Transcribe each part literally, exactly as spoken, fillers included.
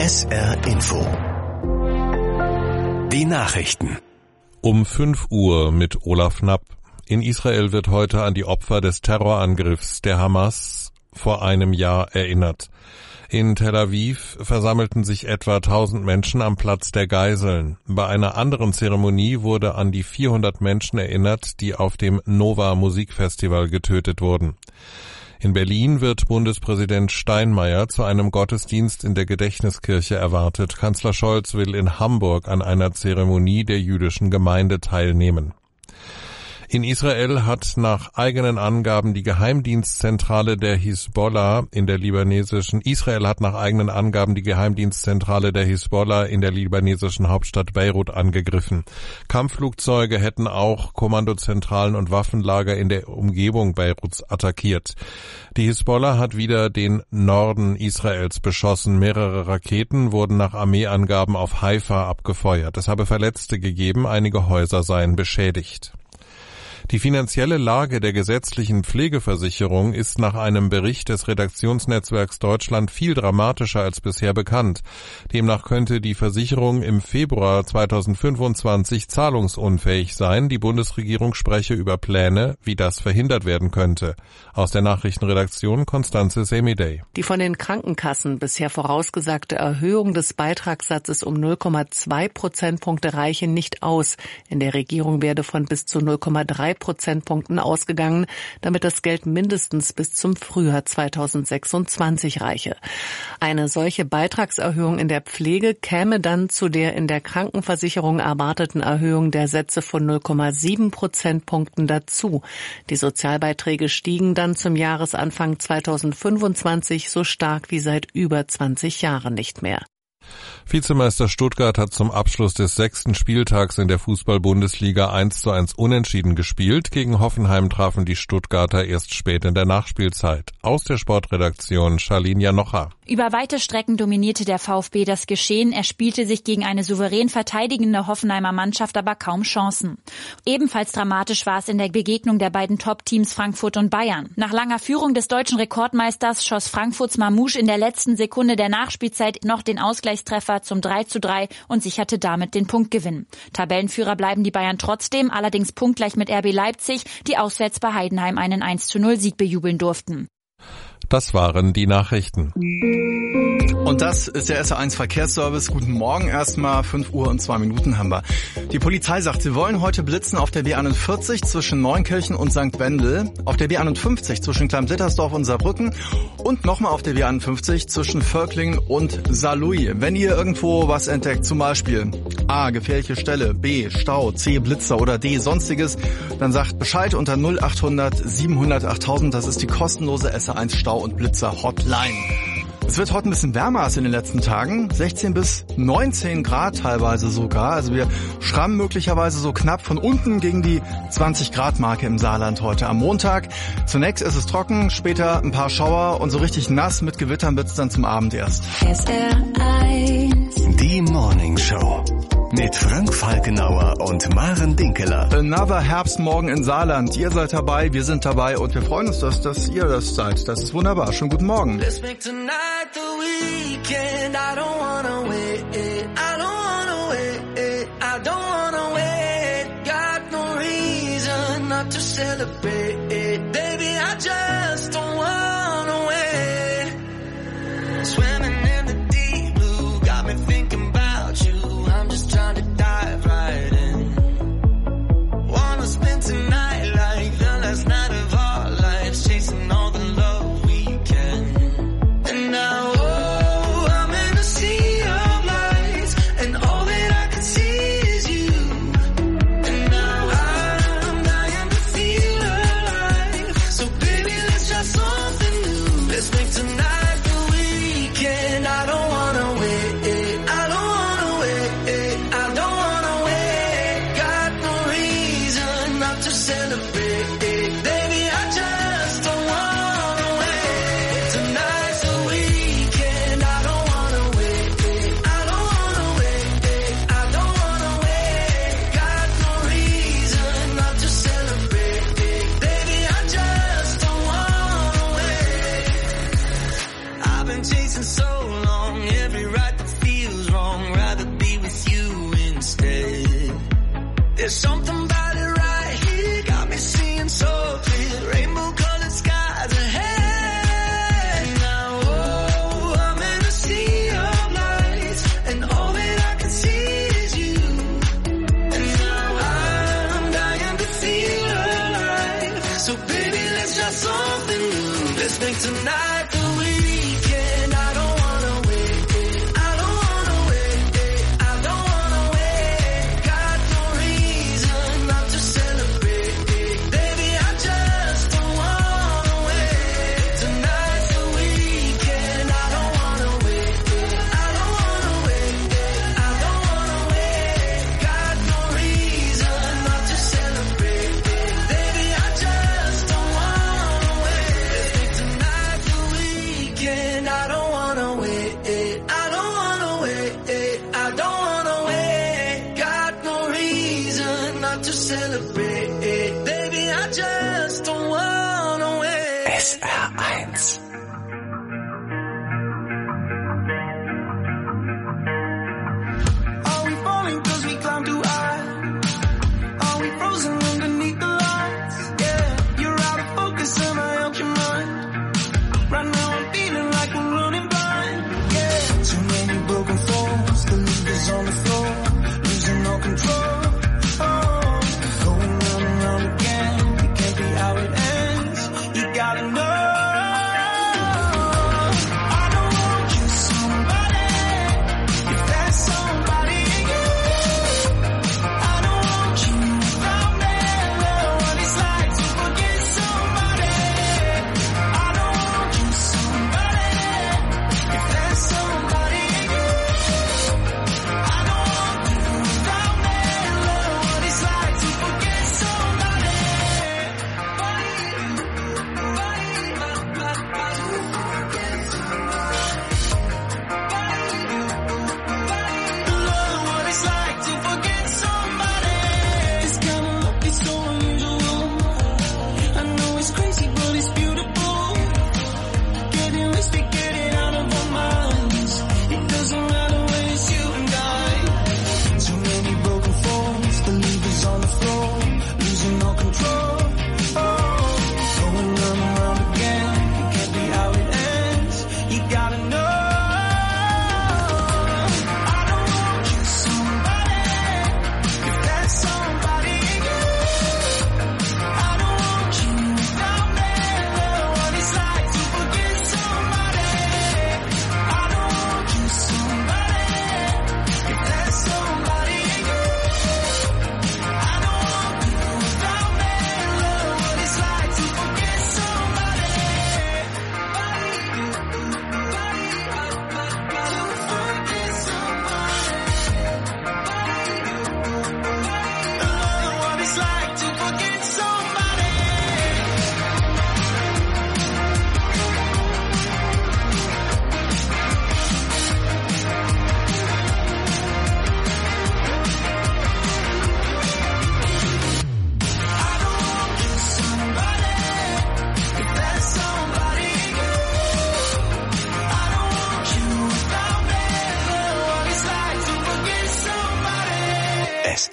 S R Info. Die Nachrichten. Um fünf Uhr mit Olaf Knapp. In Israel wird heute an die Opfer des Terrorangriffs der Hamas vor einem Jahr erinnert. In Tel Aviv versammelten sich etwa tausend Menschen am Platz der Geiseln. Bei einer anderen Zeremonie wurde an die vierhundert Menschen erinnert, die auf dem Nova Musikfestival getötet wurden. In Berlin wird Bundespräsident Steinmeier zu einem Gottesdienst in der Gedächtniskirche erwartet. Kanzler Scholz will in Hamburg an einer Zeremonie der jüdischen Gemeinde teilnehmen. In Israel hat nach eigenen Angaben die Geheimdienstzentrale der Hisbollah in der libanesischen Israel hat nach eigenen Angaben die Geheimdienstzentrale der Hisbollah in der libanesischen Hauptstadt Beirut angegriffen. Kampfflugzeuge hätten auch Kommandozentralen und Waffenlager in der Umgebung Beiruts attackiert. Die Hisbollah hat wieder den Norden Israels beschossen. Mehrere Raketen wurden nach Armeeangaben auf Haifa abgefeuert. Es habe Verletzte gegeben, einige Häuser seien beschädigt. Die finanzielle Lage der gesetzlichen Pflegeversicherung ist nach einem Bericht des Redaktionsnetzwerks Deutschland viel dramatischer als bisher bekannt. Demnach könnte die Versicherung im Februar zweitausendfünfundzwanzig zahlungsunfähig sein. Die Bundesregierung spreche über Pläne, wie das verhindert werden könnte. Aus der Nachrichtenredaktion Constanze Semidey. Die von den Krankenkassen bisher vorausgesagte Erhöhung des Beitragssatzes um null Komma zwei Prozentpunkte reiche nicht aus. In der Regierung werde von bis zu null Komma drei Prozentpunkten ausgegangen, damit das Geld mindestens bis zum Frühjahr zweitausendsechsundzwanzig reiche. Eine solche Beitragserhöhung in der Pflege käme dann zu der in der Krankenversicherung erwarteten Erhöhung der Sätze von null Komma sieben Prozentpunkten dazu. Die Sozialbeiträge stiegen dann zum Jahresanfang zweitausendfünfundzwanzig so stark wie seit über zwanzig Jahren nicht mehr. Vizemeister Stuttgart hat zum Abschluss des sechsten Spieltags in der Fußball-Bundesliga eins zu eins unentschieden gespielt. Gegen Hoffenheim trafen die Stuttgarter erst spät in der Nachspielzeit. Aus der Sportredaktion Charlene Janocha. Über weite Strecken dominierte der VfB das Geschehen. Er spielte sich gegen eine souverän verteidigende Hoffenheimer Mannschaft aber kaum Chancen. Ebenfalls dramatisch war es in der Begegnung der beiden Top-Teams Frankfurt und Bayern. Nach langer Führung des deutschen Rekordmeisters schoss Frankfurts Mamouche in der letzten Sekunde der Nachspielzeit noch den Ausgleichstreffer zum drei zu drei und sicherte damit den Punktgewinn. Tabellenführer bleiben die Bayern trotzdem, allerdings punktgleich mit R B Leipzig, die auswärts bei Heidenheim einen eins zu null Sieg bejubeln durften. Das waren die Nachrichten. Und das ist der S R eins Verkehrsservice. Guten Morgen erstmal, fünf Uhr und zwei Minuten haben wir. Die Polizei sagt, sie wollen heute blitzen auf der B einundvierzig zwischen Neunkirchen und Sankt Wendel, auf der B einundfünfzig zwischen Klein-Blittersdorf und Saarbrücken und nochmal auf der B einundfünfzig zwischen Völklingen und Saarlouis. Wenn ihr irgendwo was entdeckt, zum Beispiel A, gefährliche Stelle, B, Stau, C, Blitzer oder D, sonstiges, dann sagt Bescheid unter null achthundert siebenhundert achttausend. Das ist die kostenlose S R eins Stau- und Blitzer-Hotline. Es wird heute ein bisschen wärmer als in den letzten Tagen. sechzehn bis neunzehn Grad teilweise sogar. Also wir schrammen möglicherweise so knapp von unten gegen die zwanzig Grad Marke im Saarland heute am Montag. Zunächst ist es trocken, später ein paar Schauer und so richtig nass mit Gewittern wird's dann zum Abend erst. S R eins. Die Morning Show. Mit Frank Falkenauer und Maren Dinkeler. Another Herbstmorgen in Saarland. Ihr seid dabei, wir sind dabei und wir freuen uns, dass, dass ihr das seid. Das ist wunderbar. Schönen guten Morgen. Let's make tonight the weekend. I don't wanna wait. I don't wanna wait. I don't wanna wait. Got no reason not to celebrate. Baby, I just don't wanna wait. Swimming in the deep blue got me thinking about you. I'm just trying to dive right in. Wanna spend tonight like the last night of our lives, chasing all the love we can. And now, oh,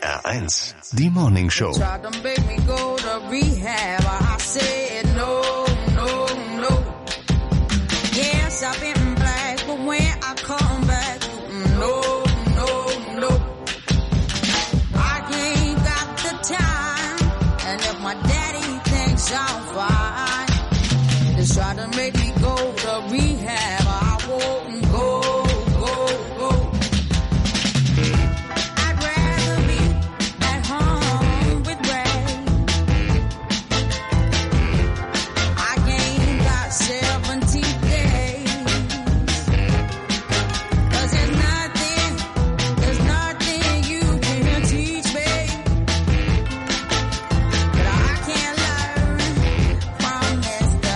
R eins, die Morning Show. Try to make me go to rehab, I won't go, go, go. I'd rather be at home with Ray. I ain't got seventy days. Cause there's nothing, there's nothing you can teach me that I can't learn from Mister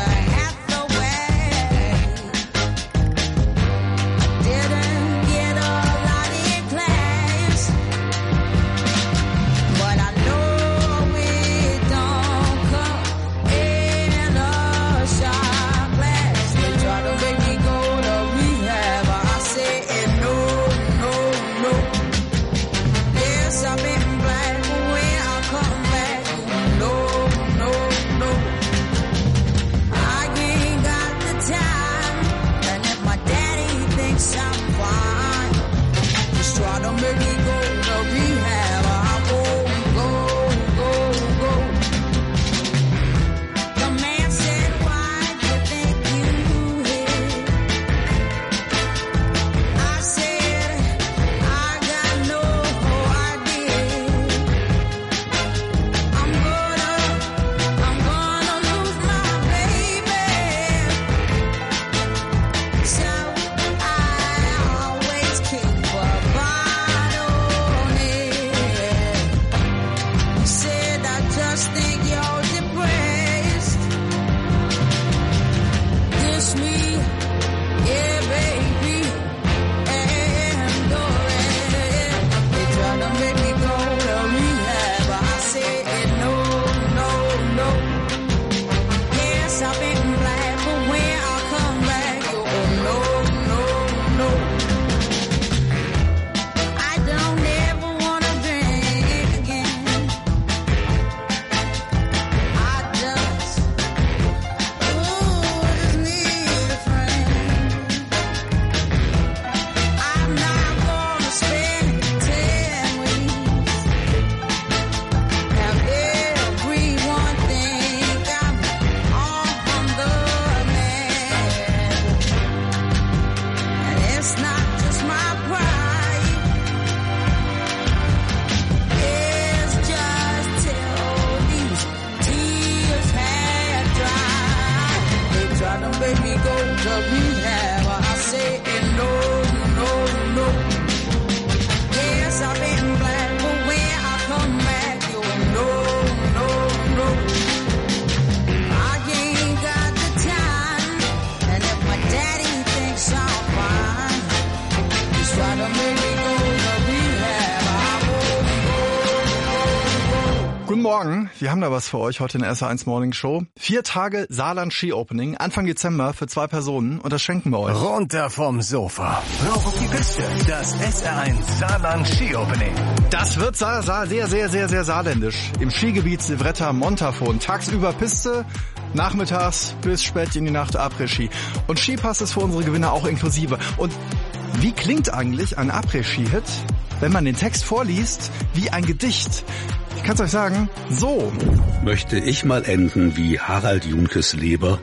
Guten Morgen, wir haben da was für euch heute in der S R eins Morning Show. Vier Tage Saarland Ski Opening, Anfang Dezember für zwei Personen und das schenken wir euch. Runter vom Sofa, rauf auf die Piste, das S R eins Saarland Ski Opening. Das wird sa- sa- sehr, sehr, sehr, sehr saarländisch. Im Skigebiet Silvretta Montafon. Tagsüber Piste, nachmittags bis spät in die Nacht Après-Ski. Und Skipass ist für unsere Gewinner auch inklusive. Und wie klingt eigentlich ein Après-Ski-Hit, wenn man den Text vorliest wie ein Gedicht? Ich kann's euch sagen, so. Möchte ich mal enden wie Harald Junkes Leber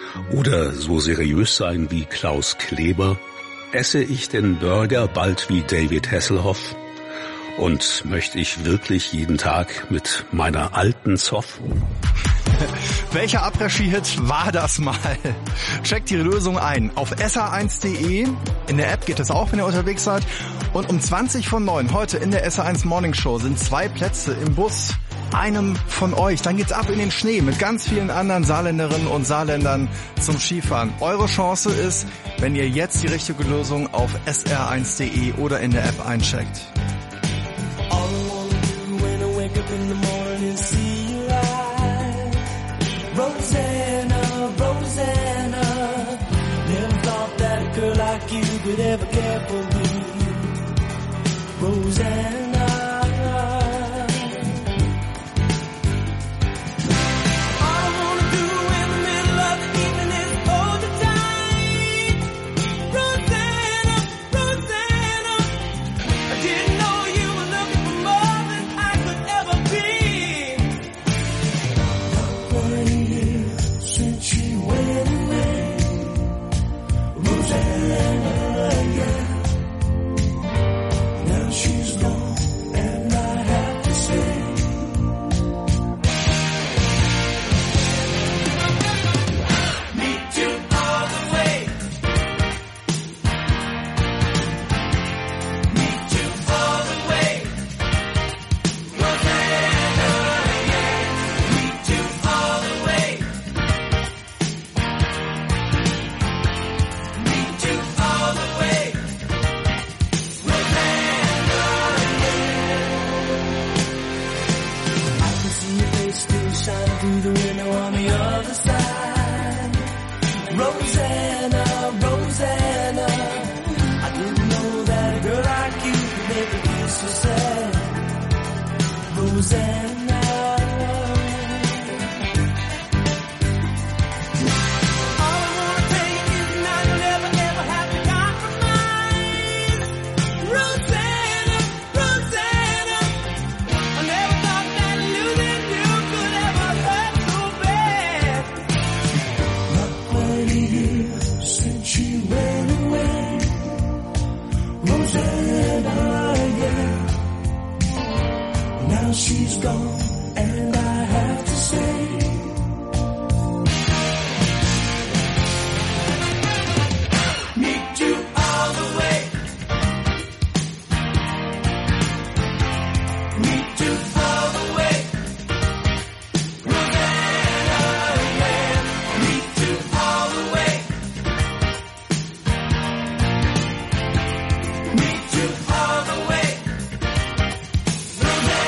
oder so seriös sein wie Klaus Kleber? Esse ich den Burger bald wie David Hasselhoff? Und möchte ich wirklich jeden Tag mit meiner alten Zoff? Welcher Après-Ski-Hit war das mal? Checkt die Lösung ein auf S R eins Punkt de. In der App geht es auch, wenn ihr unterwegs seid. Und um zwanzig von neun heute in der S R eins Morning Show sind zwei Plätze im Bus einem von euch. Dann geht's ab in den Schnee mit ganz vielen anderen Saarländerinnen und Saarländern zum Skifahren. Eure Chance ist, wenn ihr jetzt die richtige Lösung auf S R eins Punkt de oder in der App eincheckt. Rosanna, Rosanna, never thought that a girl like you could ever care for me. Rosanna, so sad, Rosanna. All I wanna tell you is now you'll never, ever have to compromise. Rosanna, Rosanna, I never thought that losing you could ever hurt so bad. Not quite a year since she went away, Rosanna, yeah. Now she's gone, and I have to say, meet you all the way, meet you all the way, Rosanna, yeah. Meet you all the way, meet you all the way, Rosanna,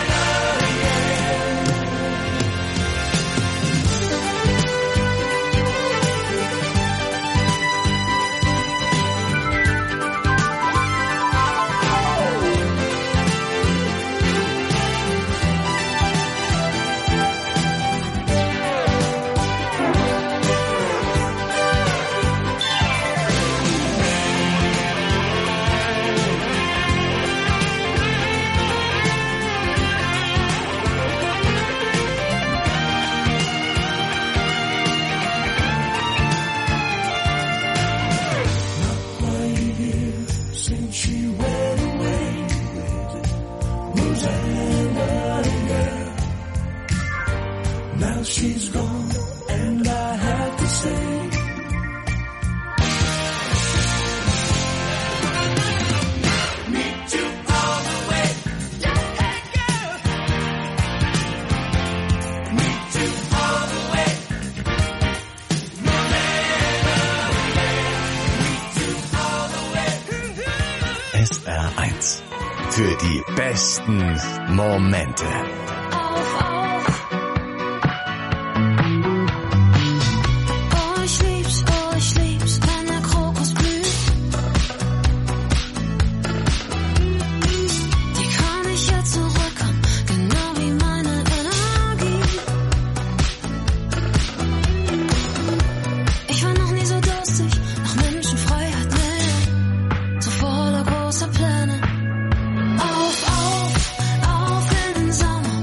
since she went away, Rosanna, yeah. Now she's gone, and I have to say, meet you all the way, hey girl. Meet you all the way, Rosanna, yeah. Meet you all the way. S R eins. Für die besten Momente. Oh, ich lieb's, oh, ich lieb's, wenn der Krokus blüht. Die kann ich jetzt zurückhaben, genau wie meine Energie. Ich war noch nie so durstig nach Menschenfreiheit, nee. So voller großer Pläne. Auf, auf, auf in den Sommer.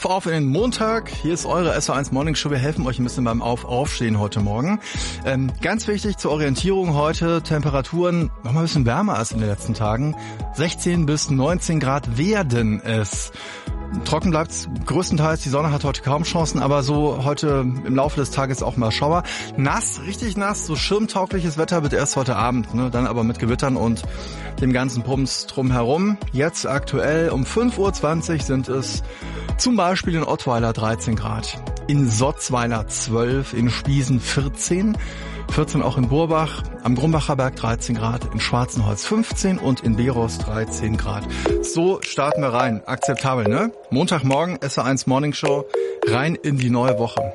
auf in den Montag. Hier ist eure S O eins Morning Show. Wir helfen euch ein bisschen beim Auf-Aufstehen heute Morgen. Ähm, ganz wichtig zur Orientierung heute, Temperaturen noch mal ein bisschen wärmer als in den letzten Tagen. sechzehn bis neunzehn Grad werden es. Trocken bleibt's größtenteils, die Sonne hat heute kaum Chancen, aber so heute im Laufe des Tages auch mal Schauer. Nass, richtig nass, so schirmtaugliches Wetter wird erst heute Abend, ne? Dann aber mit Gewittern und dem ganzen Pumps drumherum. Jetzt aktuell um fünf Uhr zwanzig sind es zum Beispiel in Ottweiler dreizehn Grad, in Sotzweiler zwölf, in Spiesen vierzehn, vierzehn auch in Burbach, am Grumbacher Berg dreizehn Grad, in Schwarzenholz fünfzehn und in Beros dreizehn Grad. So starten wir rein. Akzeptabel, ne? Montagmorgen, S O eins Morning Show, rein in die neue Woche.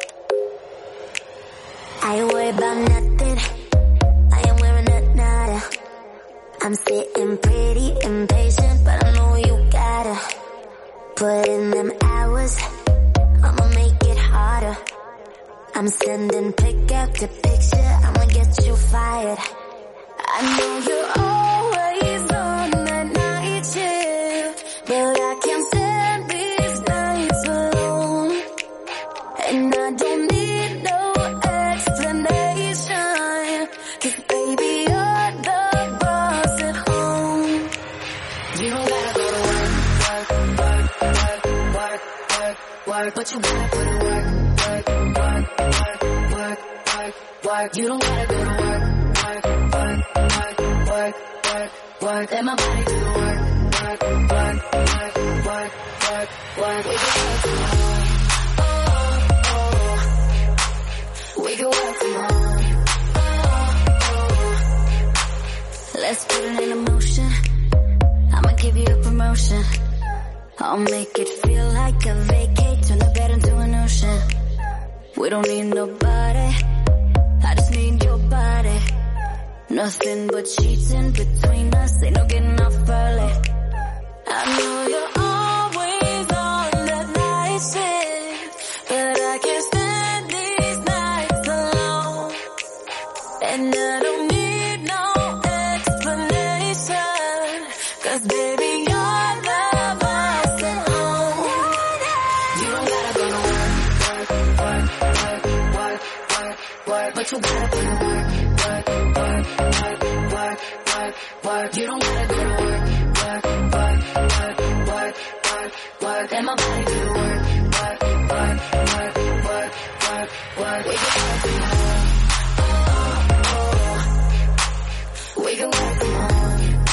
I worry about nothing. I am wearing a nada. I'm sitting pretty impatient, but I know you gotta put in them hours. I'ma make it harder. I'm sending pick after picture, I'ma get you fired. I know you're always on that night shift, but I can't stand these nights alone. And I don't need no explanation, 'cause baby you're the boss at home. You don't gotta go to work, work, work, work, work, work, work, but you gotta put in work, work, work, work, work, work, work. You don't gotta go to work, work, work, work, work, work, work. Let my body do the work, work, work, work, work, work, work. We can work from home, oh, oh. We can work from home, oh, oh. Let's put it in motion. I'ma give you a promotion. I'll make it feel like a vacate, turn the bed into an ocean. We don't need nobody, I just need your body. Nothing but sheets in between us, ain't no getting off early. I know you're always on that night shift, but I can't stand these nights alone. And I don't need no explanation, 'cause baby you're the boss at home. You don't gotta go to work, work, work, work, work, work, work, but you gotta put in work, work, work, work, work, work, work. You don't gotta go to work, work, work, work, work, work, work. Let my body do the work, work, work, work, work, work, work. We can work from home, oh, oh. We can work from home,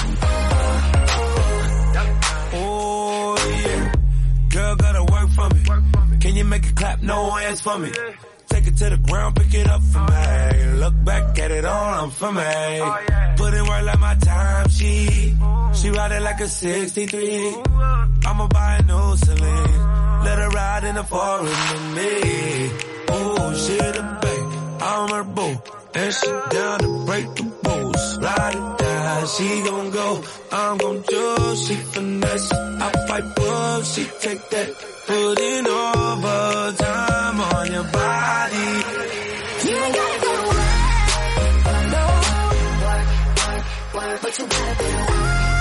oh, oh. Oh yeah, girl gotta work for me. Can you make it clap? No hands for me. Take it to the ground, pick it up for me. Look back at it all, I'm for me. Put in work like my time sheet. She ride it like a sixty-three. I'ma buy a new Celine. Let her ride in the foreign with me. Oh, she the babe, I'm her boo. And she down to break the rules. Ride it down, she gon' go. I'm gon' do, she finesse. I fight book, she take that. Put in overtime on your body. you ain't gotta go to work, no, work, work, work, but you gotta put in work,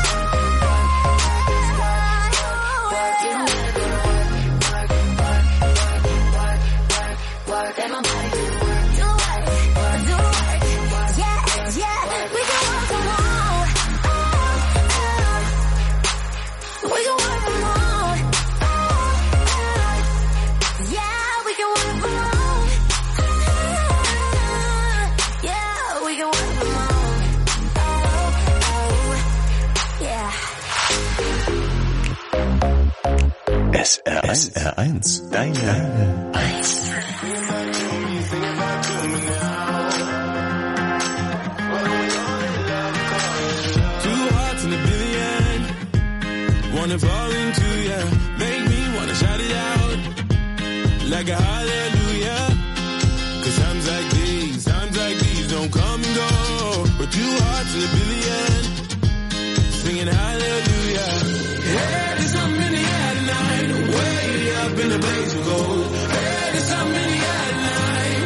work, work. You don't gotta go to work, work, work, work, work, work. Let my body do the work, do work, do work, yeah, yeah. We can work from home, oh, oh. We can work from home, oh, oh. Yeah, we can work from home, yeah, we can work from home, oh, oh, yeah. S R eins. S R eins. Deine eins. Two hearts in a billion. Wanna fall into ya. Make me wanna shout it out. Like a hallelujah. 'Cause times like these, times like these don't come and go. But two hearts in a billion. Singing hallelujah. Hey, there's something in the air tonight. Way up in the blaze of gold. Hey, there's something in the air tonight.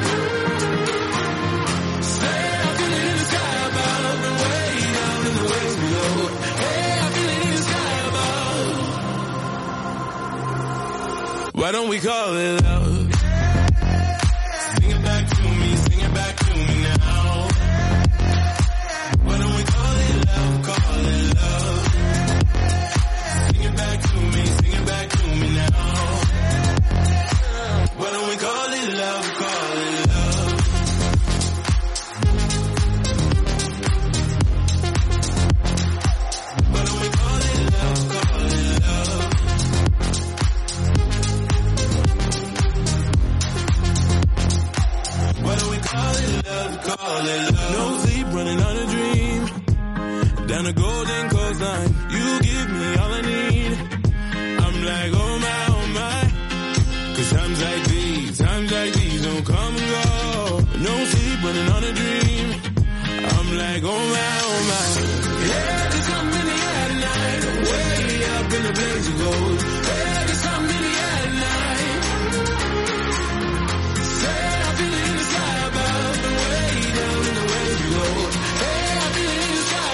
Say I feel it in the sky above and way down in the waves below. Hey, I feel it in the sky above. Why don't we call it love? Sing it back to me, sing it back to me now. Why don't we call it love, call it love? Sing it back to me, sing it back to me now. Why don't we call it love, call it love? Why don't we call it love, call it love? Why don't we call it love, call it love? No sleep, running on a dream. Down the golden coastline, you give me all I need. I'm like, oh my, oh my. Cause times like these, times like these don't come and go. No sleep, running on a dream. I'm like, oh my, oh my. Yeah, there's something in the air tonight. Way up in the blaze of gold. Yeah, there's something in the air tonight. Say, I feel it in the sky above. Way down in the waves of gold. Hey, I feel it in the sky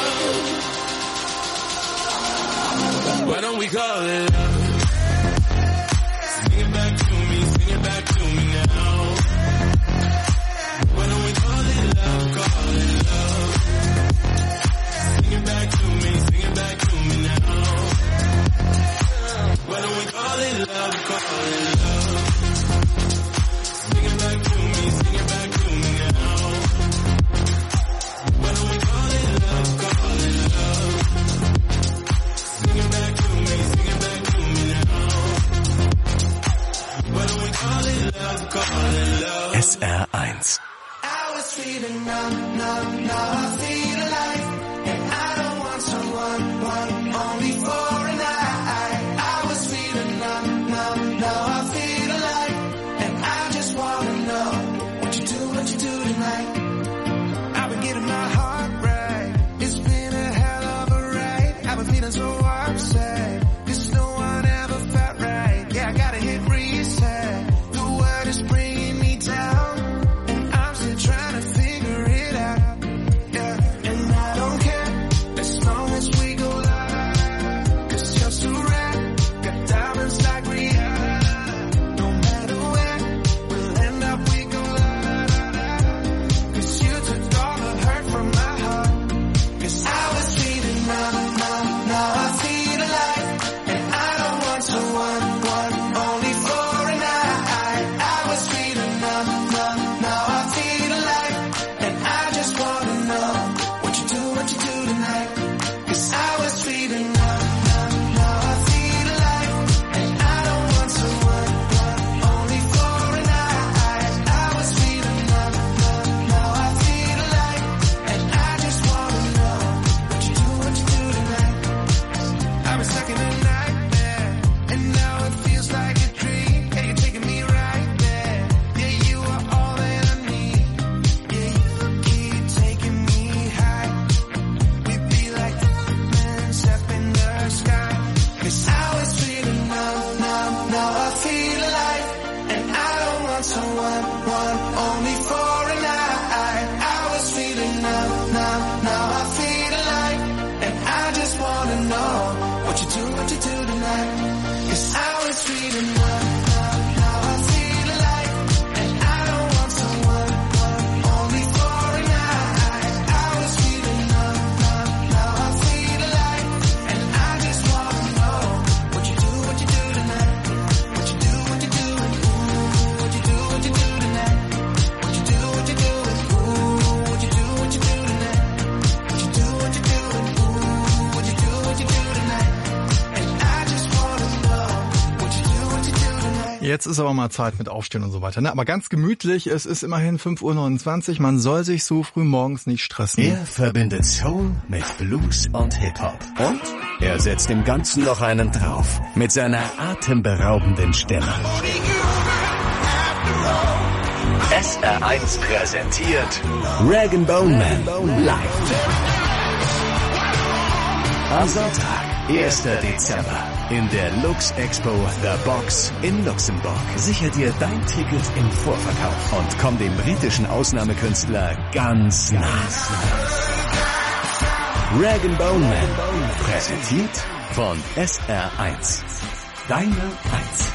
above. Why don't we call it love? Sing it back to me, sing it back to me now. Why don't we call it love, call it love? Sing it back to me, sing it back to me now. Why don't we call it love, call it love? Sing it back to me, sing it back to me now. Why don't we call it love, call it love? Sing it back to me, sing it back to me now. Why don't we call it love, call it love? S R eins. I was feeling numb, numb, now I feel alive. And I don't want someone, one, only for a night. I was feeling numb, numb, now I feel alive. And I just wanna know what you do, what you do tonight. I've been getting my heart right. It's been a hell of a ride. I've been feeling so upset. Cause no one ever felt right. Yeah, I gotta hit reset. The world is bringing me down. And I'm still trying to figure it out. Yeah, and I don't care as long as we go loud. Cause you're so rad. Got diamonds like Rihanna. No matter where we'll end up, we go loud. Cause you took all the hurt from my heart. Cause I was feeling numb, numb, now I feel alive. And I don't want someone, one, only for a night. I was feeling numb, numb, now I feel alive. And I just wanna know what you do, what you do tonight. Cause I was feeling numb, numb, now I feel alive. And I don't want someone, one, only for a night. I was feeling numb, numb, now I feel alive. And I just wanna know what you do, what you do tonight. I've been stuck in a nightmare, and now it feels like a dream. Yeah, you're taking me right there. Yeah, you are all that I need. Yeah, you keep taking me high. We'd be like diamonds up in the sky. Cause I was feeling numb, numb, now I feel alive. And I don't want someone, one, only for a night. I was feeling numb, numb, now I feel alive. And I just wanna know what you do, what you do tonight. Cause I was feeling numb, numb, now I feel alive. And I don't want someone, one, only for a night. I was feeling numb, numb, now I feel alive. And I just wanna know what you do, what you do tonight. What you do, what you do, and ooh, what you do, what you do tonight. What you do, what you do, and ooh, what you do, what you do tonight. What you do, what you do, and ooh, what you do, what you do tonight. And I just wanna know what you do, what you do tonight. Jetzt ist aber mal Zeit mit Aufstehen und so weiter. Ne? Aber ganz gemütlich, es ist immerhin fünf Uhr neunundzwanzig, man soll sich so früh morgens nicht stressen. Er verbindet Soul mit Blues und Hip-Hop. Und er setzt dem Ganzen noch einen drauf. Mit seiner atemberaubenden Stimme. S R eins präsentiert Rag and Bone Man live. Am Sonntag, erster Dezember, in der Lux Expo The Box in Luxemburg. Sicher dir dein Ticket im Vorverkauf und komm dem britischen Ausnahmekünstler ganz nah. Rag and Bone Man, präsentiert von S R eins. Deine Eins.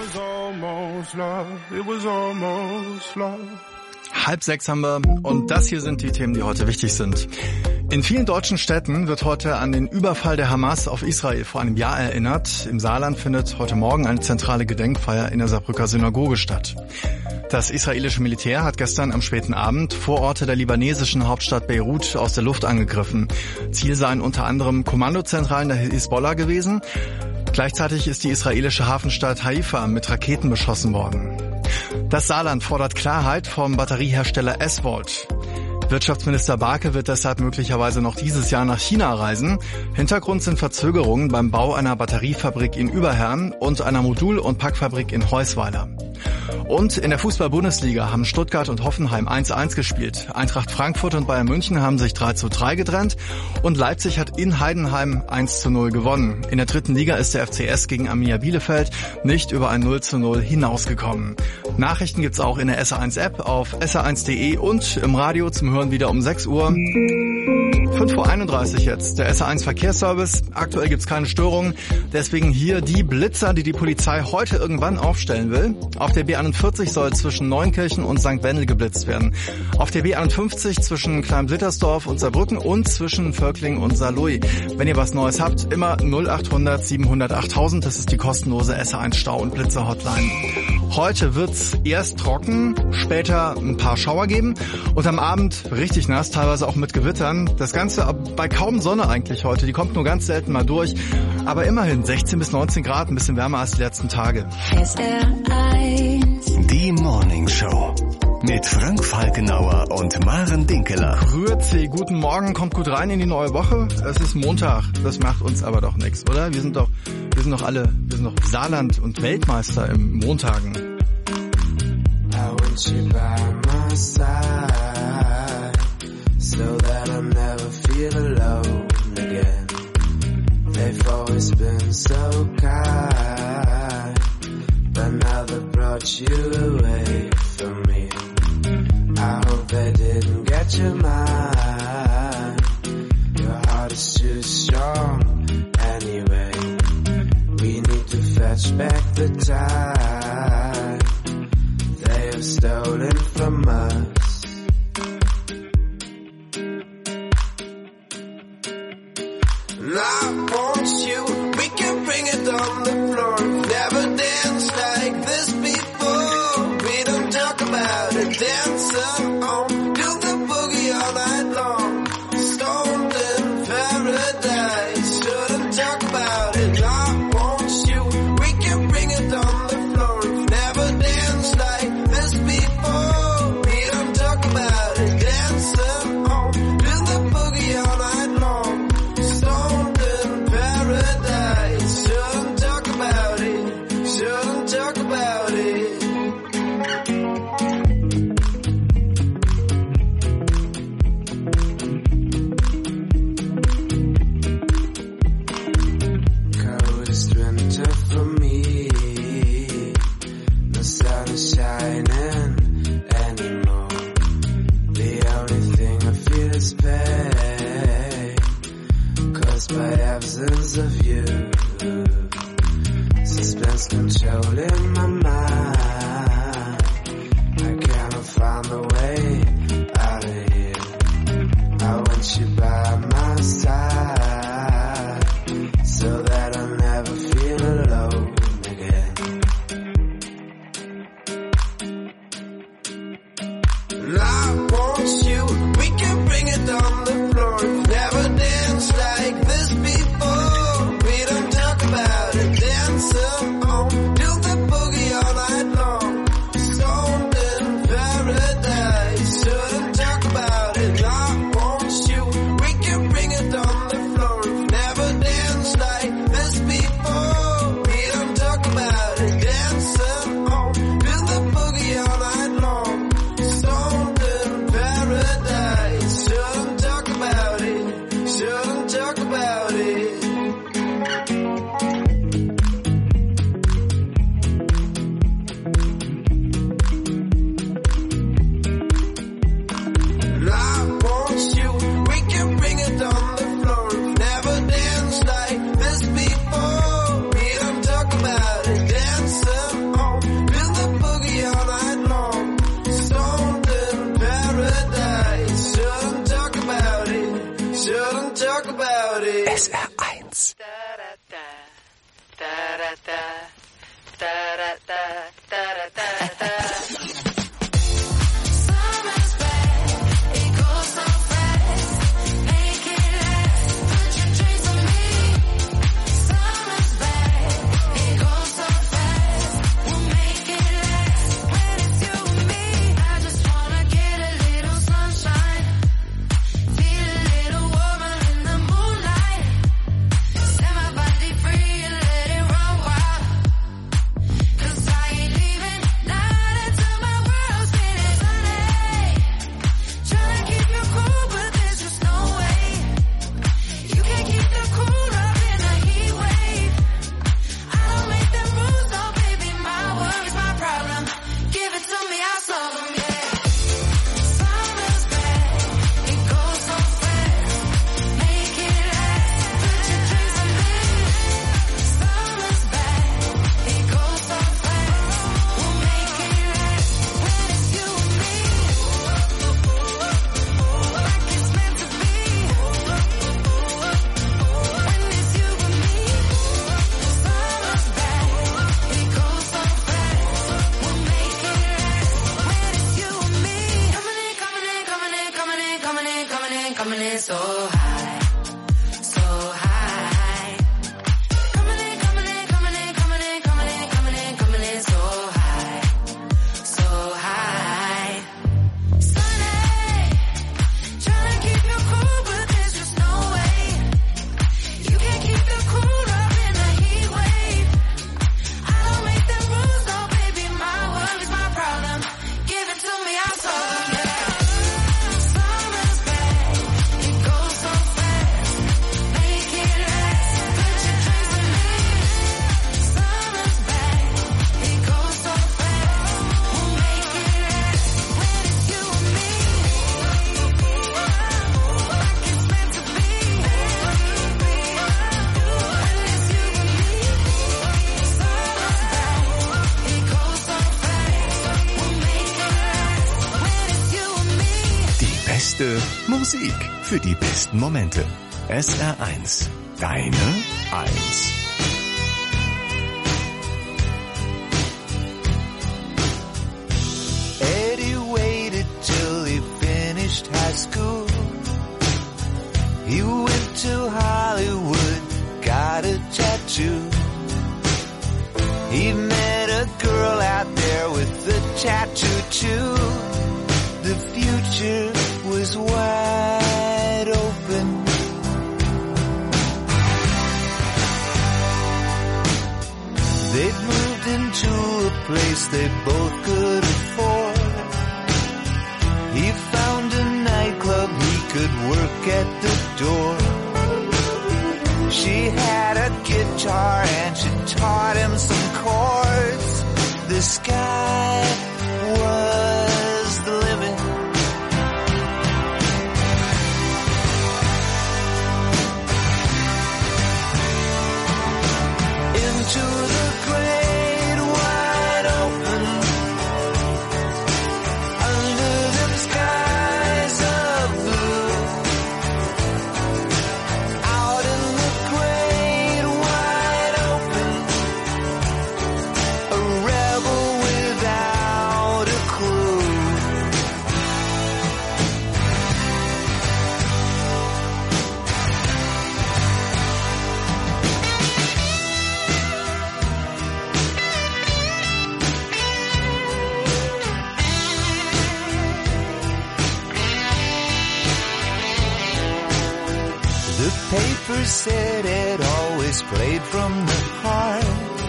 Halb sechs haben wir und das hier sind die Themen, die heute wichtig sind. In vielen deutschen Städten wird heute an den Überfall der Hamas auf Israel vor einem Jahr erinnert. Im Saarland findet heute Morgen eine zentrale Gedenkfeier in der Saarbrücker Synagoge statt. Das israelische Militär hat gestern am späten Abend Vororte der libanesischen Hauptstadt Beirut aus der Luft angegriffen. Ziel seien unter anderem Kommandozentralen der Hisbollah gewesen. Gleichzeitig ist die israelische Hafenstadt Haifa mit Raketen beschossen worden. Das Saarland fordert Klarheit vom Batteriehersteller S-Volt. Wirtschaftsminister Barke wird deshalb möglicherweise noch dieses Jahr nach China reisen. Hintergrund sind Verzögerungen beim Bau einer Batteriefabrik in Überherrn und einer Modul- und Packfabrik in Heusweiler. Und in der Fußball-Bundesliga haben Stuttgart und Hoffenheim eins eins gespielt. Eintracht Frankfurt und Bayern München haben sich drei zu drei getrennt und Leipzig hat in Heidenheim eins zu null gewonnen. In der dritten Liga ist der F C S gegen Arminia Bielefeld nicht über ein null zu null hinausgekommen. Nachrichten gibt's auch in der S R eins App auf S R eins punkt de und im Radio zum Hören wieder um sechs Uhr. fünf Uhr einunddreißig jetzt, der S R eins Verkehrsservice. Aktuell gibt's keine Störungen, deswegen hier die Blitzer, die die Polizei heute irgendwann aufstellen will. Auf der B einundvierzig soll zwischen Neunkirchen und Sankt Wendel geblitzt werden. Auf der B einundfünfzig zwischen Kleinblittersdorf und Saarbrücken und zwischen Völkling und Saarlouis. Wenn ihr was Neues habt, immer null achthundert siebenhundert achttausend, das ist die kostenlose S R eins Stau- und Blitzer-Hotline. Heute wird's erst trocken, später ein paar Schauer geben und am Abend richtig nass, teilweise auch mit Gewittern. Das Ganze bei kaum Sonne eigentlich heute, die kommt nur ganz selten mal durch. Aber immerhin sechzehn bis neunzehn Grad, ein bisschen wärmer als die letzten Tage. Die Morning Show mit Frank Falkenauer und Maren Dinkeler. Grüezi, guten Morgen, kommt gut rein in die neue Woche. Es ist Montag, das macht uns aber doch nichts, oder? Wir sind doch, wir sind doch alle, wir sind doch Saarland und Weltmeister im Montagen. I want you by my side, so that I'll never feel alone again. They've always been so kind, but now they brought you away from me. I hope they didn't get your mind. Your heart is too strong anyway. We need to fetch back the time they have stolen from us. And I want you, we can bring it on the floor. Never danced like this before. We don't talk about it, dancing on, do the boogie all night long. Stoned in paradise, shouldn't talk about it. I want you, we can bring it on the floor. Never danced like this before. We don't talk about it, dancing on, do the boogie all night long. Stoned in paradise, shouldn't talk about it, shouldn't talk about it. Coldest winter for me, the sun is shining anymore. The only thing I feel is pain, caused by absence of you. Suspense controlling my mind, I cannot find a way out of here. I want you by my side, so that I'll never feel alone again. And I want you, we can bring it on the floor. Never danced like this before. We don't talk about it, dancing on, do the boogie all night long. Stoned in paradise, shouldn't talk about it. I want you, we can bring it on the floor. Never danced like this before. We don't talk about it, dancing on, do the boogie all night long. Stoned in Musik für die besten Momente. S R eins, deine Eins. Eddie waited till he finished high school. He went to Hollywood, got a tattoo. He met a girl out there with a tattoo too. The future was wide open. They'd moved into a place they both could afford. He found a nightclub he could work at the door. She had a guitar and she taught him some chords. The sky was the limit. Into the great wide open, under them skies of blue, out in the great wide open, a rebel without a clue. The paper said it always played from the heart.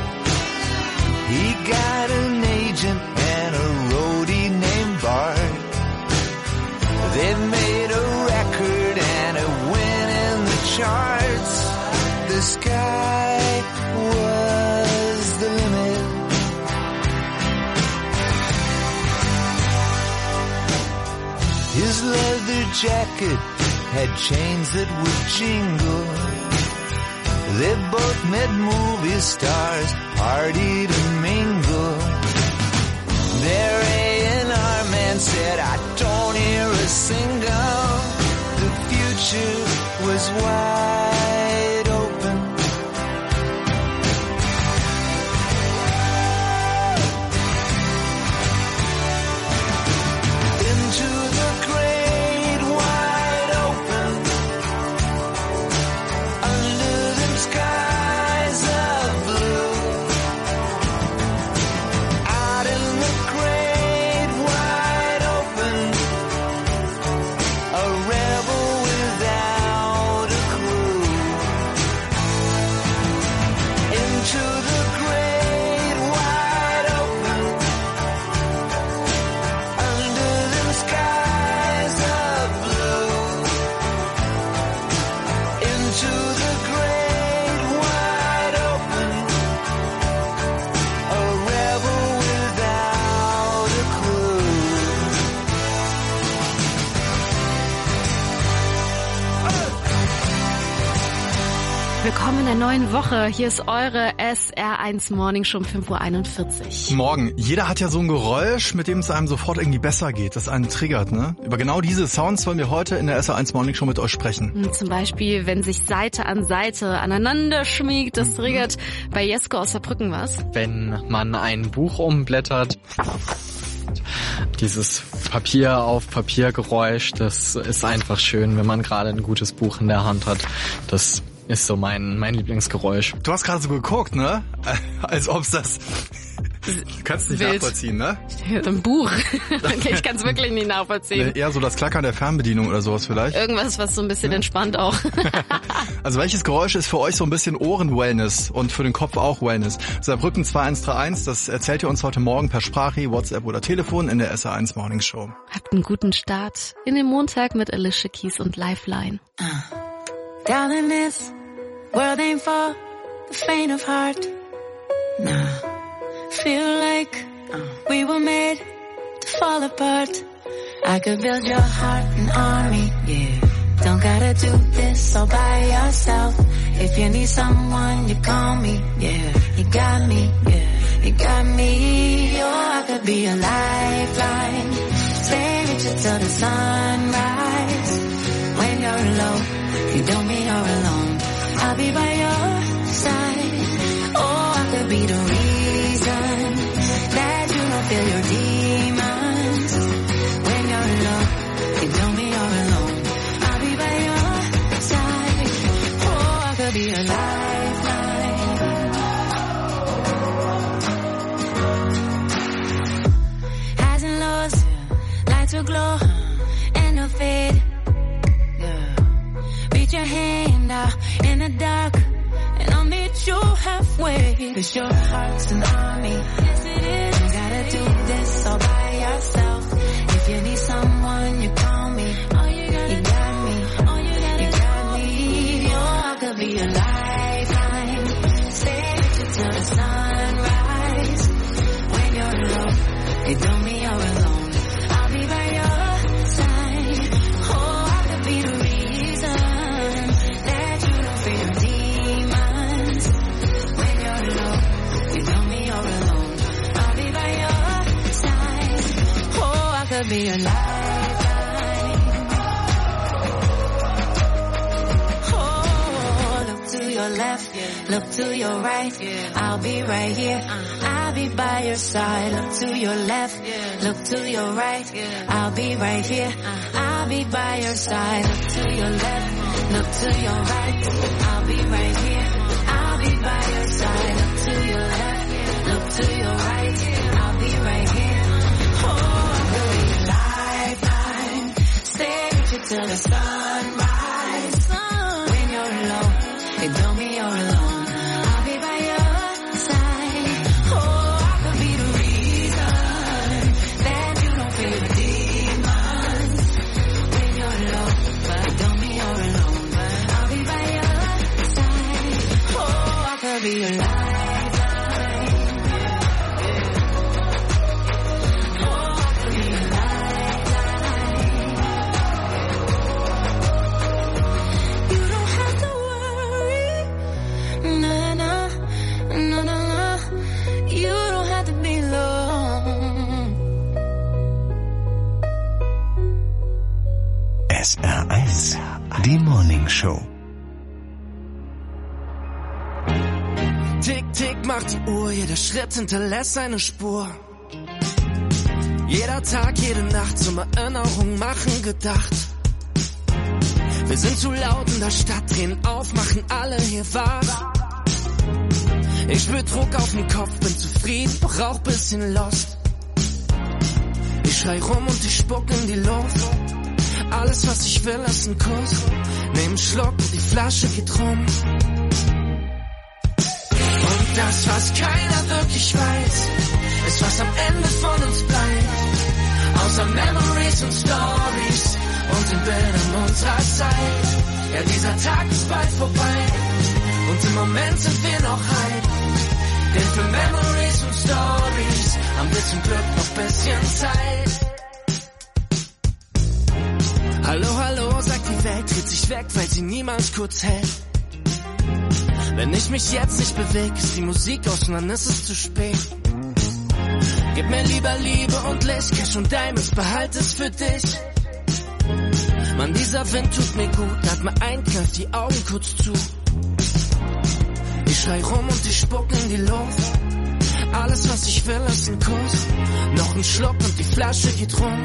He got an agent and a roadie named Bart. They made a record and it went in the charts. The sky was the limit. His leather jacket had chains that would jingle. They both met movie stars, partied and mingled. Their A and R man said, I don't hear a single. The future was wide open. willkommen in der neuen Woche. Hier ist eure S R eins Morning Show um fünf Uhr einundvierzig. Morgen. Jeder hat ja so ein Geräusch, mit dem es einem sofort irgendwie besser geht, das einen triggert, ne? Über genau diese Sounds wollen wir heute in der S R eins Morning Show mit euch sprechen. Zum Beispiel, wenn sich Seite an Seite aneinander schmiegt, das triggert bei Jesko aus Saarbrücken was? Wenn man ein Buch umblättert, dieses Papier auf Papier Geräusch, das ist einfach schön, wenn man gerade ein gutes Buch in der Hand hat. Das ist so mein mein Lieblingsgeräusch. Du hast gerade so geguckt, ne? Als ob's das... Du kannst nicht Wild. nachvollziehen, ne? Ein Buch. Ich kann es wirklich nicht nachvollziehen. Nee, eher so das Klackern der Fernbedienung oder sowas vielleicht. Irgendwas, was so ein bisschen ja. entspannt auch. Also welches Geräusch ist für euch so ein bisschen Ohren-Wellness und für den Kopf auch Wellness? Saarbrücken zwei eins drei eins, das erzählt ihr uns heute Morgen per Sprache, WhatsApp oder Telefon in der S R eins Morning Show. Habt einen guten Start in den Montag mit Alicia Keys und Lifeline. Uh. Darling, this world ain't for the faint of heart. Nah. Feel like we were made to fall apart. I could build your heart an army, yeah. Don't gotta do this all by yourself. If you need someone, you call me, yeah. You got me, yeah. You got me, oh, I could be a lifeline. Stay with you till the sunrise. When you're low, you don't mean you're alone. I'll be by your side. Oh, I could be the reason that you don't feel your demons. When you're low, you don't mean you're alone. I'll be by your side. Oh, I could be a lifeline. Highs and lows, lights will glow and they'll fade. Reach your hand out in the dark and I'll meet you halfway. Cause your heart's an army. Yes it is. You gotta do this all by yourself. If you need someone, you call me. Oh, you, you got me. Oh, you, you got me. Oh, I could be a lifeline. Stay with you till the sunrise. When you're low, you don't mean you're alone. I'll be by your side. Oh, I could be the reason that you don't feel your demons. When you're low, you don't mean you're alone. I'll be by your side. Oh, I could be a lifeline. Oh, look to your left, look to your right. I'll be right here. I'll be by your side. Look to your left, look to your right. I'll be right here. I'll be by your side. Look to your left, look to your right. I'll be right here. I'll be by your side. Look to your left, look to your right. I'll be right here. Oh, I could be a lifeline. Stay with you till the sunrise. When you're low, it don't mean you're alone. I'll be by your side. Oh, I could be the reason that you don't feel your demons. When you're low, it don't mean you're alone. I'll be by your side. Oh, I could be a lifeline. Oh, I could be a lifeline. You don't have to worry. No, no, no, no, no. You don't have to be alone. S R eins, die Morning Show. Tick, tick macht die Uhr, jeder Schritt hinterlässt eine Spur. Jeder Tag, jede Nacht zum Erinnerung machen gedacht. Wir sind zu laut in der Stadt, drehen auf, machen alle hier wach. Ich spür Druck auf den Kopf, bin zufrieden, doch auch bisschen lost. Ich schrei rum und ich spuck in die Luft. Alles, was ich will, ist ein Kuss. Nehm einen Schluck und die Flasche geht rum. Und das, was keiner wirklich weiß, ist, was am Ende von uns bleibt. Außer Memories und Stories und den Bildern unserer Zeit. Ja, dieser Tag ist bald vorbei und im Moment sind wir noch heil. Denn für Memories und Stories haben wir zum Glück noch bisschen Zeit. Hallo, hallo, sagt die Welt, dreht sich weg, weil sie niemals kurz hält. Wenn ich mich jetzt nicht bewege, ist die Musik aus und dann ist es zu spät. Gib mir lieber Liebe und Licht, Cash und Diamonds, behalt es für dich. Mann, dieser Wind tut mir gut, atme ein, kneif die Augen kurz zu. Ich schrei rum und ich spuck in die Luft. Alles, was ich will, ist ein Kuss. Noch ein Schluck und die Flasche geht rum.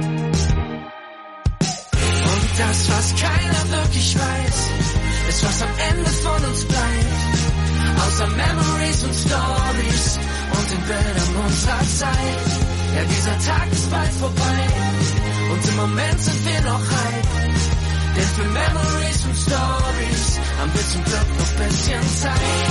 Und das, was keiner wirklich weiß, ist, was am Ende von uns bleibt. Außer Memories und Stories und den Bildern unserer Zeit. Ja, dieser Tag ist bald vorbei und im Moment sind wir noch hype. Denn für Memories und Stories haben wir zum Glück noch ein bisschen Zeit.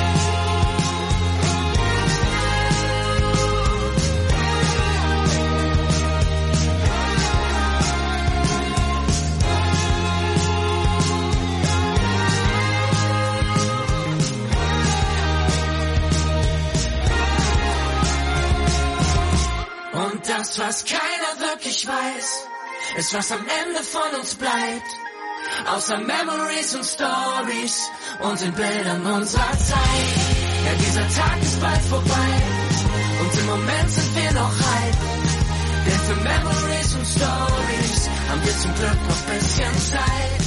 Und das, was keiner wirklich weiß, ist, was am Ende von uns bleibt. Außer Memories und Stories und den Bildern unserer Zeit. Ja, dieser Tag ist bald vorbei und im Moment sind wir noch hype. Denn für Memories und Stories haben wir zum Glück noch ein bisschen Zeit.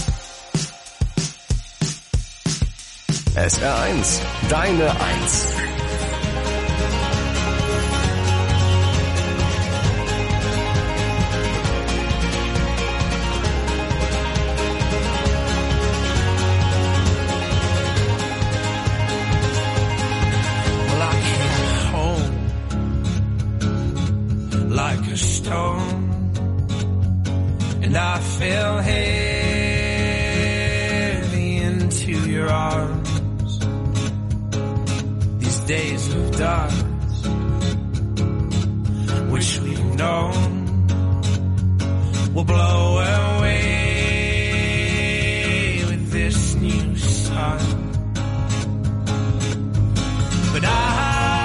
S R eins, deine Eins. And I fell heavy into your arms. These days of darkness, which we've known, will blow away with this new sun. But I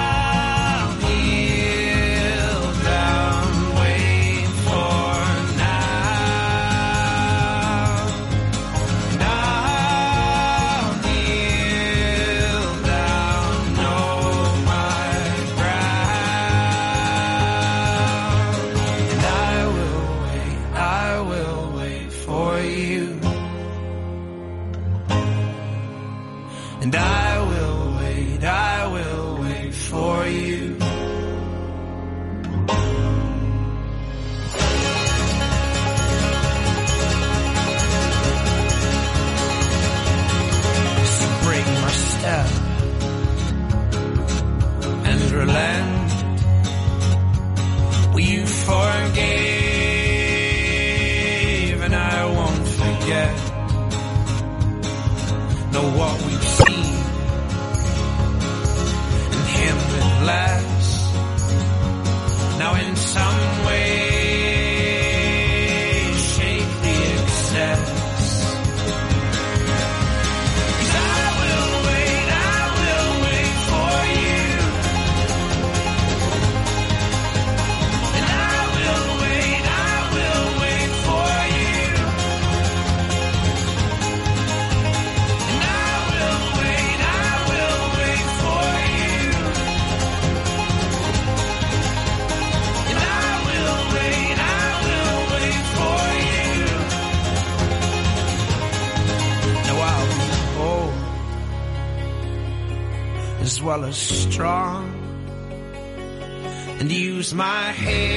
strong and use my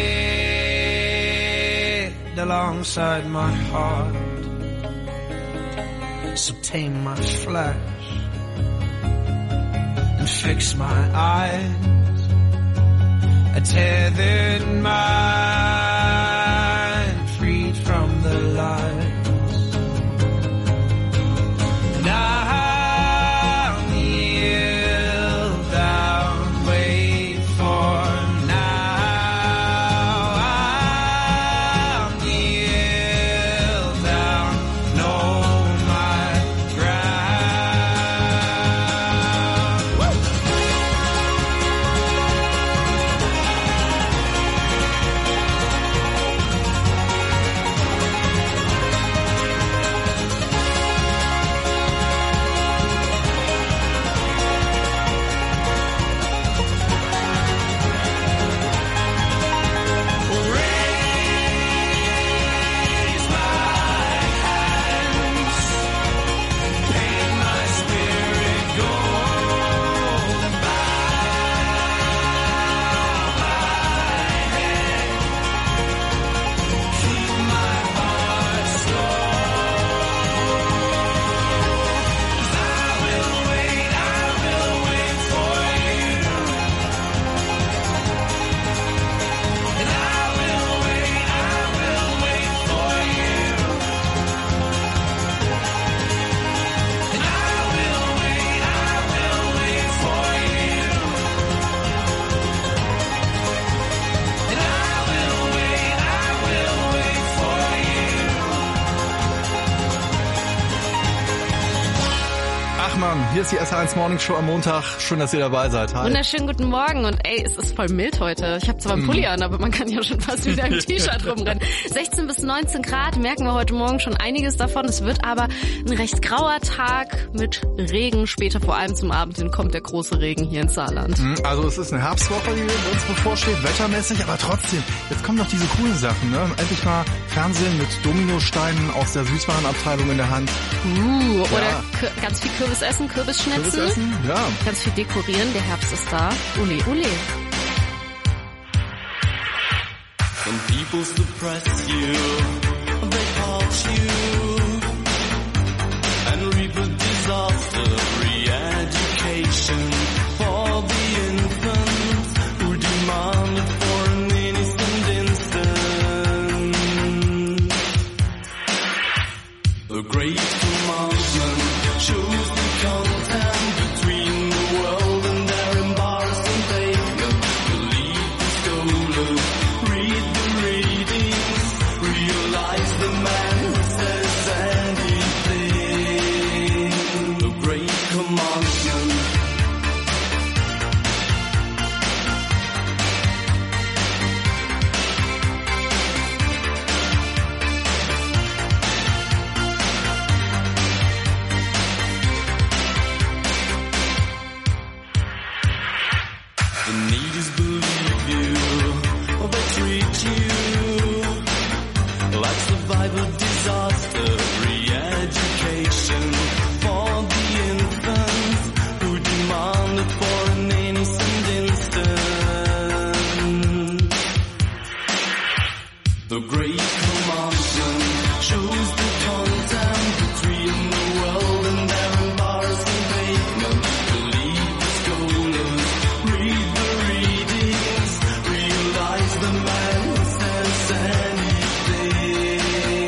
head alongside my heart. So tame my flesh and fix my eyes. A tethered mind freed from the lies. And I Hier ist die S R eins Morning Show am Montag. Schön, dass ihr dabei seid. Hi. Wunderschönen guten Morgen und ey, es ist voll mild heute. Ich habe zwar einen Pulli an, aber man kann ja schon fast wieder im T-Shirt rumrennen. sechzehn bis neunzehn Grad, merken wir heute Morgen schon einiges davon. Es wird aber ein recht grauer Tag mit Regen. Später vor allem zum Abend hin kommt der große Regen hier ins Saarland. Also es ist eine Herbstwoche, die uns bevorsteht, wettermäßig, aber trotzdem, jetzt kommen noch diese coolen Sachen, ne? Endlich mal Fernsehen mit Dominosteinen aus der Süßwarenabteilung in der Hand. Uh, ja. Oder k- ganz viel Kürbis essen, Kürbisschnitzel. Kürbis essen, ja. Ganz viel dekorieren, der Herbst ist da. Ule, ule. When people suppress you, they pulse you and reap a disaster. Re-education for the infants who demanded for an innocent instant. The great commandment shows the content between the world and their embarrassing pavement. Believe the scholars, read the readings, realize the man who says anything. The great commandment. The need is believe you, or they treat you like survival disaster. Re-education for the infants who demanded for an innocent instant. The great commandment shows the content between the world and their embarrassing pavement. Believe the scholars, read the readings, realize the man who says anything.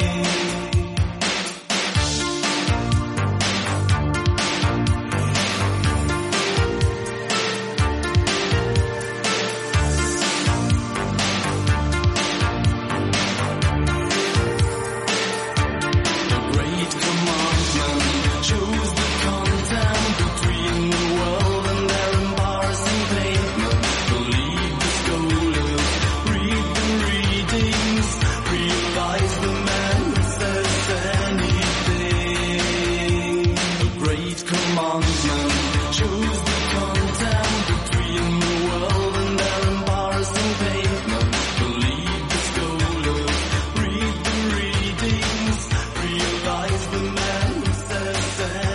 The great commandment shows the content between the world and their embarrassing pavement. Believe the scholars, read the readings, realize the man who says anything. The great commandment shows the content between the world and their embarrassing pavement. Believe the scholars, read the readings, realize the man who says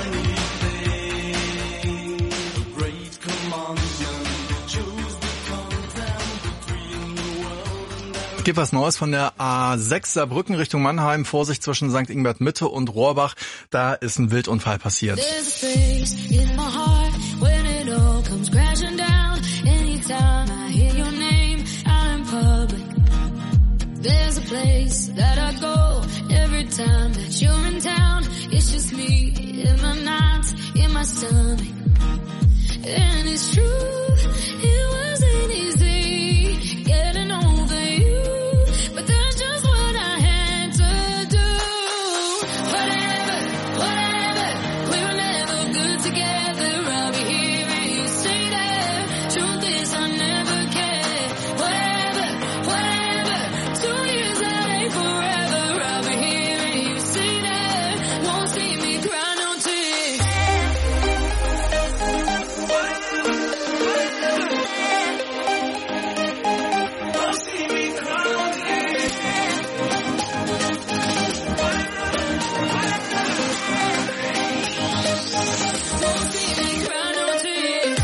anything. The great commandment shows the content between the world and their. Es gibt was Neues von der A sechs Saarbrücken Richtung Mannheim. Vorsicht zwischen Sankt Ingbert Mitte und Rohrbach. Da ist ein Wildunfall passiert. There's a place in my heart when it all comes crashing down. Anytime I hear your name out in public, there's a place that I go every time that you're in town. It's just me in my nights, in my stomach. And it's true, it wasn't easy getting over you, but that's just what I had to do. Whatever, whatever, we were never good together. I'll be here and you stay there. Truth is I never cared. Whatever, whatever, two years that ain't forever. I'll be here and you stay there. Won't see me cry no tears. Won't see me cry no tears.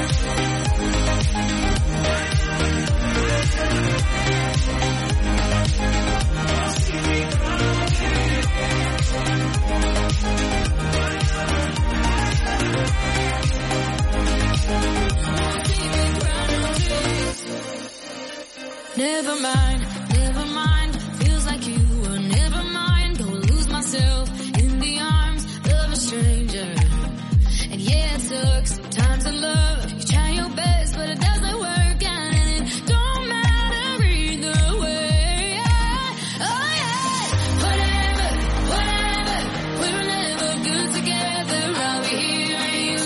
Never mind, never mind. Feels like you were never mind. Go lose myself in the arms of a stranger. And yeah, it took some time to love. You try your best, but it doesn't work out, and it don't matter either way. Oh yeah, whatever, whatever. We were never good together. I'll be here and you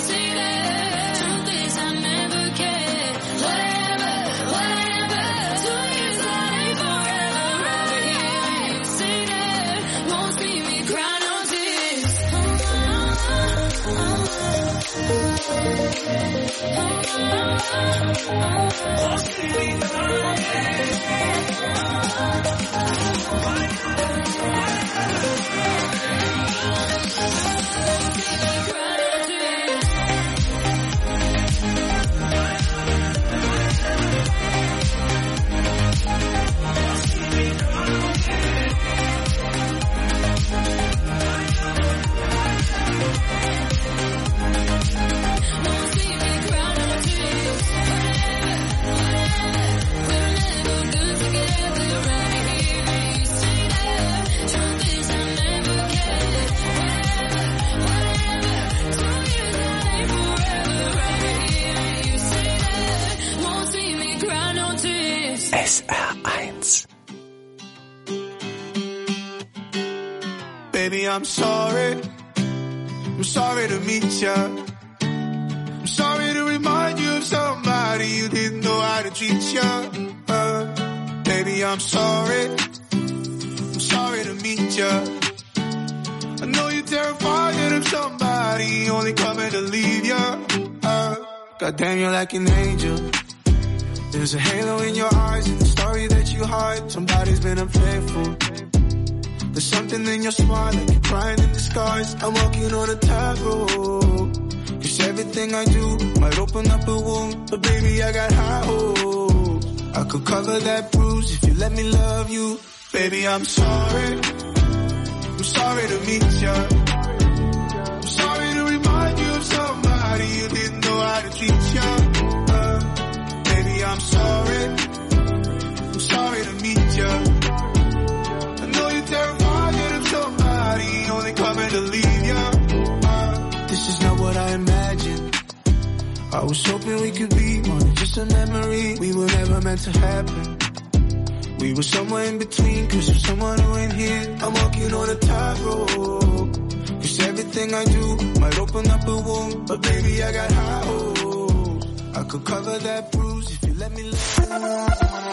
Baby, I'm sorry. I'm sorry to meet ya. I'm sorry to remind you of somebody you didn't know how to treat ya. Uh, baby, I'm sorry. I'm sorry to meet ya. I know you're terrified of somebody only coming to leave ya. Uh, goddamn, you're like an angel. There's a halo in your eyes and the story that you hide. Somebody's been unfaithful. There's something in your smile like you're crying in the skies. I'm walking on a tightrope. Cause everything I do might open up a wound. But baby, I got high hopes. I could cover that bruise if you let me love you. Baby, I'm sorry. I'm sorry to meet ya. I'm sorry to remind you of somebody you didn't know how to treat ya. Uh, baby, I'm sorry. I'm sorry to meet ya. I know you're terrified of somebody only coming to leave ya. Uh, this is not what I imagined. I was hoping we could be more than just a memory. We were never meant to happen. We were somewhere in between, cause you're someone who ain't here. I'm walking on a tightrope. Cause everything I do might open up a wound. But baby, I got high hopes. I could cover that bruise if you let me love.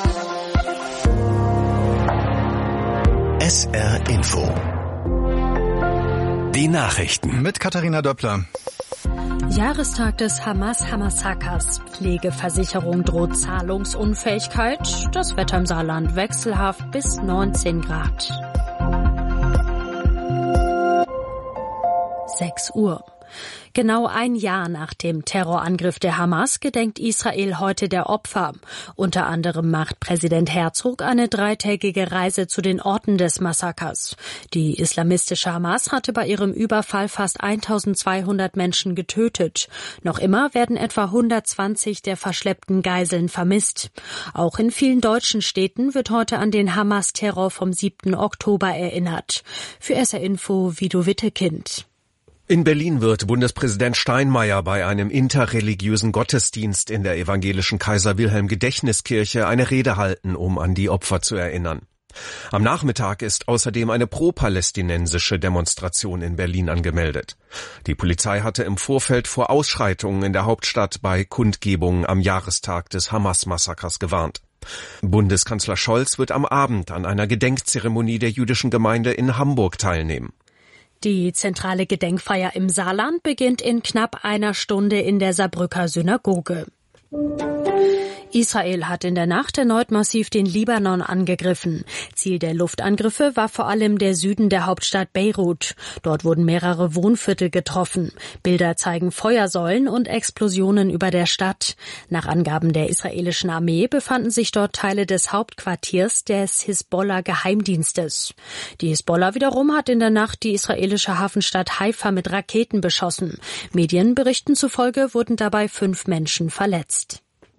S R Info. Die Nachrichten. Mit Katharina Döppler. Jahrestag des Hamas-Massakers. Pflegeversicherung droht Zahlungsunfähigkeit. Das Wetter im Saarland wechselhaft bis neunzehn Grad. sechs Uhr. Genau ein Jahr nach dem Terrorangriff der Hamas gedenkt Israel heute der Opfer. Unter anderem macht Präsident Herzog eine dreitägige Reise zu den Orten des Massakers. Die islamistische Hamas hatte bei ihrem Überfall fast eintausendzweihundert Menschen getötet. Noch immer werden etwa hundertzwanzig der verschleppten Geiseln vermisst. Auch in vielen deutschen Städten wird heute an den Hamas-Terror vom siebten Oktober erinnert. Für S R Info Vido Wittekind. In Berlin wird Bundespräsident Steinmeier bei einem interreligiösen Gottesdienst in der evangelischen Kaiser-Wilhelm-Gedächtniskirche eine Rede halten, um an die Opfer zu erinnern. Am Nachmittag ist außerdem eine pro-palästinensische Demonstration in Berlin angemeldet. Die Polizei hatte im Vorfeld vor Ausschreitungen in der Hauptstadt bei Kundgebungen am Jahrestag des Hamas-Massakers gewarnt. Bundeskanzler Scholz wird am Abend an einer Gedenkzeremonie der jüdischen Gemeinde in Hamburg teilnehmen. Die zentrale Gedenkfeier im Saarland beginnt in knapp einer Stunde in der Saarbrücker Synagoge. Israel hat in der Nacht erneut massiv den Libanon angegriffen. Ziel der Luftangriffe war vor allem der Süden der Hauptstadt Beirut. Dort wurden mehrere Wohnviertel getroffen. Bilder zeigen Feuersäulen und Explosionen über der Stadt. Nach Angaben der israelischen Armee befanden sich dort Teile des Hauptquartiers des Hisbollah-Geheimdienstes. Die Hisbollah wiederum hat in der Nacht die israelische Hafenstadt Haifa mit Raketen beschossen. Medienberichten zufolge wurden dabei fünf Menschen verletzt.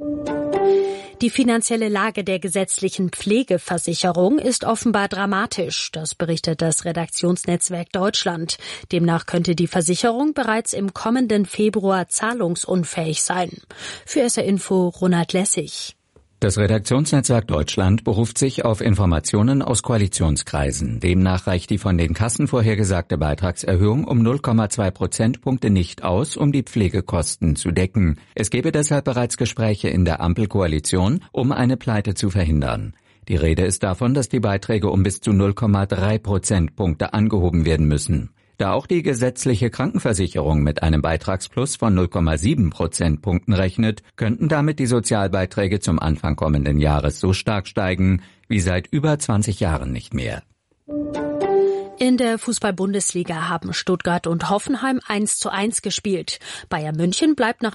Die finanzielle Lage der gesetzlichen Pflegeversicherung ist offenbar dramatisch. Das berichtet das Redaktionsnetzwerk Deutschland. Demnach könnte die Versicherung bereits im kommenden Februar zahlungsunfähig sein. Für S R Info Ronald Lessig. Das Redaktionsnetzwerk Deutschland beruft sich auf Informationen aus Koalitionskreisen. Demnach reicht die von den Kassen vorhergesagte Beitragserhöhung um null Komma zwei Prozentpunkte nicht aus, um die Pflegekosten zu decken. Es gebe deshalb bereits Gespräche in der Ampelkoalition, um eine Pleite zu verhindern. Die Rede ist davon, dass die Beiträge um bis zu null Komma drei Prozentpunkte angehoben werden müssen. Da auch die gesetzliche Krankenversicherung mit einem Beitragsplus von null Komma sieben Prozentpunkten rechnet, könnten damit die Sozialbeiträge zum Anfang kommenden Jahres so stark steigen wie seit über zwanzig Jahren nicht mehr. In der Fußball-Bundesliga haben Stuttgart und Hoffenheim eins zu eins gespielt. Bayern München bleibt nach